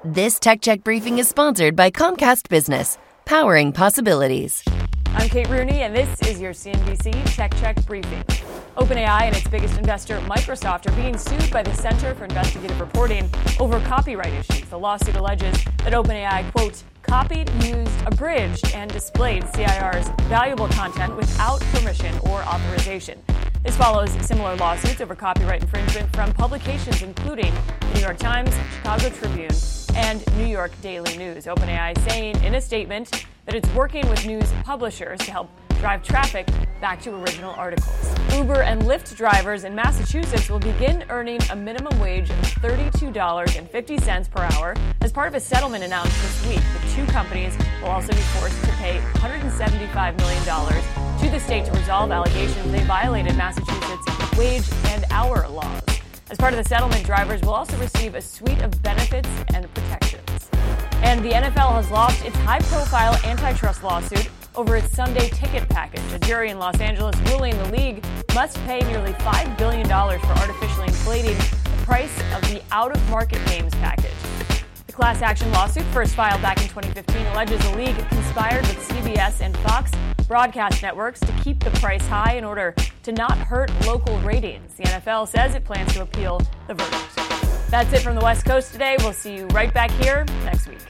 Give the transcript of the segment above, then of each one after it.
This Tech Check briefing is sponsored by Comcast Business, powering possibilities. I'm Kate Rooney, and this is your CNBC Tech Check briefing. OpenAI and its biggest investor, Microsoft, are being sued by the Center for Investigative Reporting over copyright issues. The lawsuit alleges that OpenAI, quote, copied, used, abridged, and displayed CIR's valuable content without permission or authorization. This follows similar lawsuits over copyright infringement from publications including the New York Times, Chicago Tribune, and New York Daily News. OpenAI saying in a statement that it's working with news publishers to help drive traffic back to original articles. Uber and Lyft drivers in Massachusetts will begin earning a minimum wage of $32.50 per hour as part of a settlement announced this week. The two companies will also be forced to pay $175 million to the state to resolve allegations they violated Massachusetts' wage and hour laws. As part of the settlement, drivers will also receive a suite of benefits and protections. And the NFL has lost its high-profile antitrust lawsuit over its Sunday ticket package. A jury in Los Angeles ruling the league must pay nearly $5 billion for artificially inflating the price of the out-of-market games package. The class action lawsuit, first filed back in 2015, alleges the league conspired with CBS and Fox broadcast networks to keep the price high in order to not hurt local ratings. The NFL says it plans to appeal the verdict. That's it from the West Coast today. We'll see you right back here next week.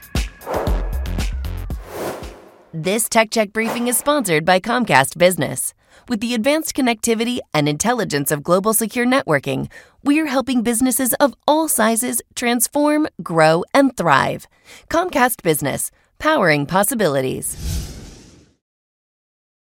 This Tech Check briefing is sponsored by Comcast Business. With the advanced connectivity and intelligence of global secure networking, we're helping businesses of all sizes transform, grow, and thrive. Comcast Business, powering possibilities.